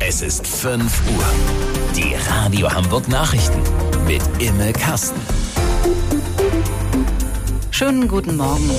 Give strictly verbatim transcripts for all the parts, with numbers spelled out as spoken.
Es ist fünf Uhr. Die Radio Hamburg Nachrichten mit Imme Kasten. Schönen guten Morgen.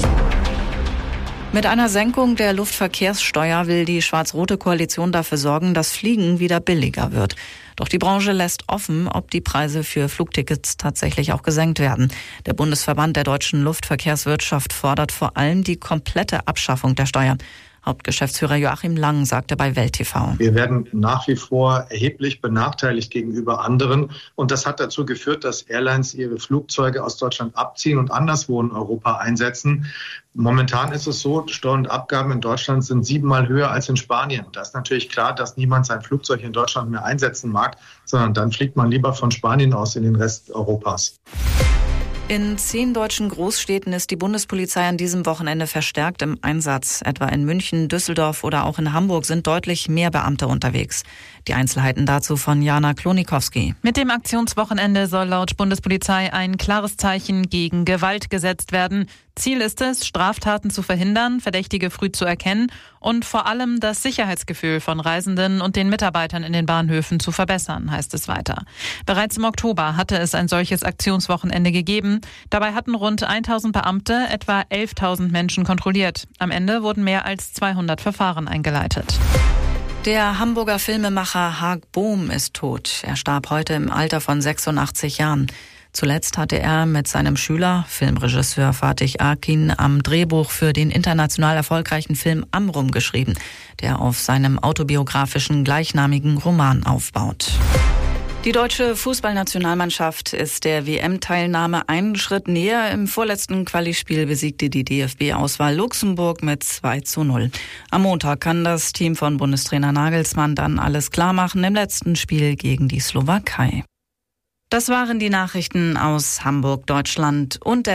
Mit einer Senkung der Luftverkehrssteuer will die schwarz-rote Koalition dafür sorgen, dass Fliegen wieder billiger wird. Doch die Branche lässt offen, ob die Preise für Flugtickets tatsächlich auch gesenkt werden. Der Bundesverband der deutschen Luftverkehrswirtschaft fordert vor allem die komplette Abschaffung der Steuer. Hauptgeschäftsführer Joachim Lang sagte bei Welt T V: Wir werden nach wie vor erheblich benachteiligt gegenüber anderen. Und das hat dazu geführt, dass Airlines ihre Flugzeuge aus Deutschland abziehen und anderswo in Europa einsetzen. Momentan ist es so, Steuern und Abgaben in Deutschland sind siebenmal höher als in Spanien. Da ist natürlich klar, dass niemand sein Flugzeug in Deutschland mehr einsetzen mag, sondern dann fliegt man lieber von Spanien aus in den Rest Europas. In zehn deutschen Großstädten ist die Bundespolizei an diesem Wochenende verstärkt im Einsatz. Etwa in München, Düsseldorf oder auch in Hamburg sind deutlich mehr Beamte unterwegs. Die Einzelheiten dazu von Jana Klonikowski. Mit dem Aktionswochenende soll laut Bundespolizei ein klares Zeichen gegen Gewalt gesetzt werden. Ziel ist es, Straftaten zu verhindern, Verdächtige früh zu erkennen und vor allem das Sicherheitsgefühl von Reisenden und den Mitarbeitern in den Bahnhöfen zu verbessern, heißt es weiter. Bereits im Oktober hatte es ein solches Aktionswochenende gegeben. Dabei hatten rund tausend Beamte etwa elftausend Menschen kontrolliert. Am Ende wurden mehr als zweihundert Verfahren eingeleitet. Der Hamburger Filmemacher Haag Bohm ist tot. Er starb heute im Alter von sechsundachtzig Jahren. Zuletzt hatte er mit seinem Schüler, Filmregisseur Fatih Akin, am Drehbuch für den international erfolgreichen Film Amrum geschrieben, der auf seinem autobiografischen gleichnamigen Roman aufbaut. Die deutsche Fußballnationalmannschaft ist der W M-Teilnahme einen Schritt näher. Im vorletzten Quali-Spiel besiegte die D F B-Auswahl Luxemburg mit zwei zu null. Am Montag kann das Team von Bundestrainer Nagelsmann dann alles klar machen im letzten Spiel gegen die Slowakei. Das waren die Nachrichten aus Hamburg, Deutschland und der